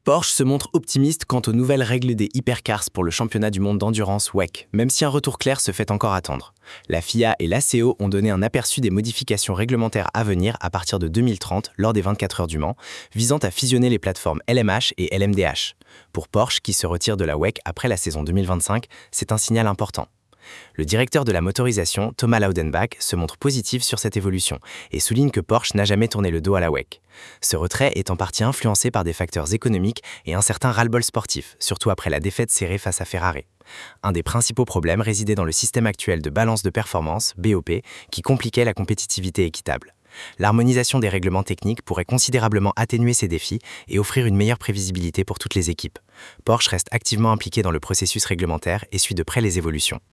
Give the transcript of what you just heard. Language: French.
Porsche se montre optimiste quant aux nouvelles règles des hypercars pour le championnat du monde d'endurance WEC, même si un retour clair se fait encore attendre. La FIA et l'ACO ont donné un aperçu des modifications réglementaires à venir à partir de 2030 lors des 24 heures du Mans, visant à fusionner les plateformes LMH et LMDH. Pour Porsche, qui se retire de la WEC après la saison 2025, c'est un signal important. Le directeur de la motorisation, Thomas Laudenbach, se montre positif sur cette évolution et souligne que Porsche n'a jamais tourné le dos à la WEC. Ce retrait est en partie influencé par des facteurs économiques et un certain ras-le-bol sportif, surtout après la défaite serrée face à Ferrari. Un des principaux problèmes résidait dans le système actuel de balance de performance, BOP, qui compliquait la compétitivité équitable. L'harmonisation des règlements techniques pourrait considérablement atténuer ces défis et offrir une meilleure prévisibilité pour toutes les équipes. Porsche reste activement impliqué dans le processus réglementaire et suit de près les évolutions.